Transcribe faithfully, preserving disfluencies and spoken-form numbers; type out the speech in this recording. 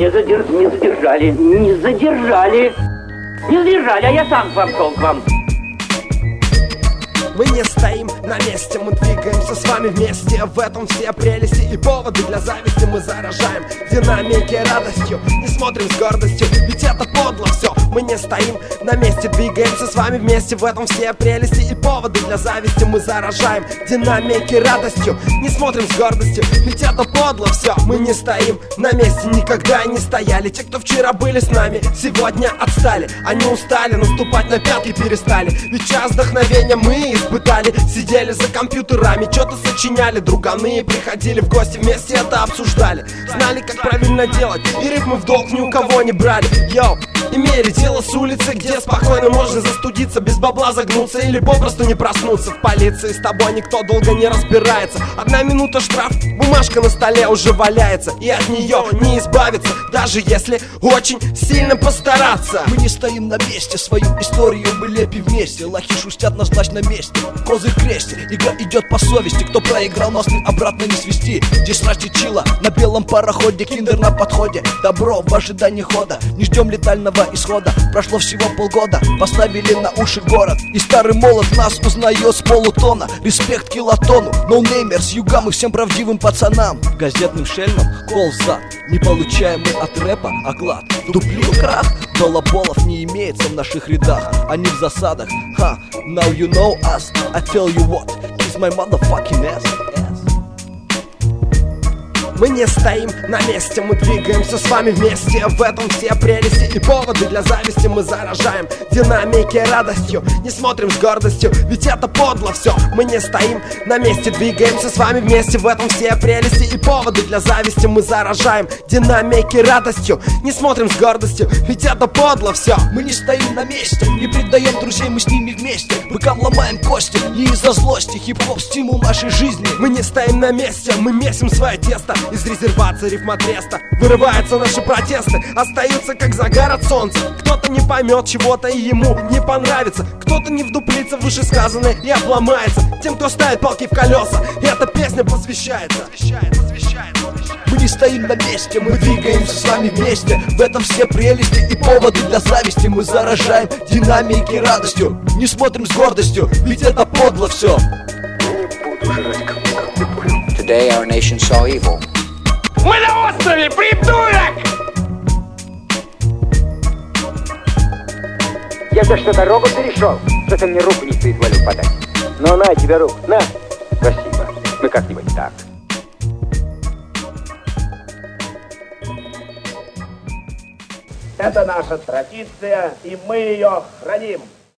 Не, задер... не задержали, не задержали. Не задержали, а я сам к вам шел, к вам. Мы не стоим на месте, мы двигаемся с вами вместе. В этом все прелести и поводы для зависти. Мы заражаем динамики радостью, не смотрим с гордостью, ведь это подло все. Мы не стоим на месте, двигаемся с вами вместе. В этом все прелести и поводы для зависти. Мы заражаем динамики радостью, не смотрим с гордостью, ведь это подло все. Мы не стоим на месте, никогда не стояли. Те, кто вчера были с нами, сегодня отстали. Они устали, наступать на пятки перестали. Ведь час вдохновения мы испытали. Сидели за компьютерами, что-то сочиняли. Друганы приходили в гости, вместе это обсуждали. Знали, как правильно делать, и рифмы в долг ни у кого не брали. Йоу, имели дело с улицы, где спокойно можно застудиться, без бабла загнуться или попросту не проснуться. В полиции с тобой никто долго не разбирается. Одна минута штраф, бумажка на столе уже валяется, и от нее не избавиться, даже если очень сильно постараться. Мы не стоим на месте, свою историю мы лепим вместе. Лохи шустят на зласть на месте, козырь кресте, игра идет по совести. Кто проиграл, мосты обратно не свести. Здесь ради чила, на белом пароходе, киндер на подходе. Добро в ожидании хода, не ждем летального исхода. Прошло всего полгода, поставили на уши город, и старый молот нас узнает с полутона. Респект килотону, ноунеймер с юга, мы всем правдивым пацанам. Газетным шельмам кол в зад, не получаем мы от рэпа оклад. Дуплю крах, балаболов не имеется в наших рядах. Они в засадах, ха, now you know us. I tell you what, kiss my motherfucking ass. Мы не стоим на месте, мы двигаемся с вами вместе. В этом все прелести и поводы для зависти. Мы заражаем динамики радостью, не смотрим с гордостью, ведь это подло все. Мы не стоим на месте, двигаемся с вами вместе. В этом все прелести и поводы для зависти. Мы заражаем динамики радостью, не смотрим с гордостью, ведь это подло все. Мы не стоим на месте, не предаем друзей, мы с ними вместе. Быкам ломаем кости, не из-за злости. Хип-хоп стимул нашей жизни. Мы не стоим на месте, мы месим свое тесто. Из резервации рифмотреста вырываются наши протесты, остаются как загар от солнца. Кто-то не поймет чего-то и ему не понравится. Кто-то не вдуплится в вышесказанное и обломается. Тем, кто ставит палки в колеса, эта песня посвящается. Мы не стоим на месте, мы двигаемся с вами вместе. В этом все прелести и поводы для зависти. Мы заражаем динамики радостью, не смотрим с гордостью, ведь это подло все. Today our nation saw evil. Мы на острове, придурок! Я за что дорогу перешел, что ты мне руку не соизволил подать. Ну, на тебе руку, на. Спасибо, мы как-нибудь так. Это наша традиция, и мы ее храним.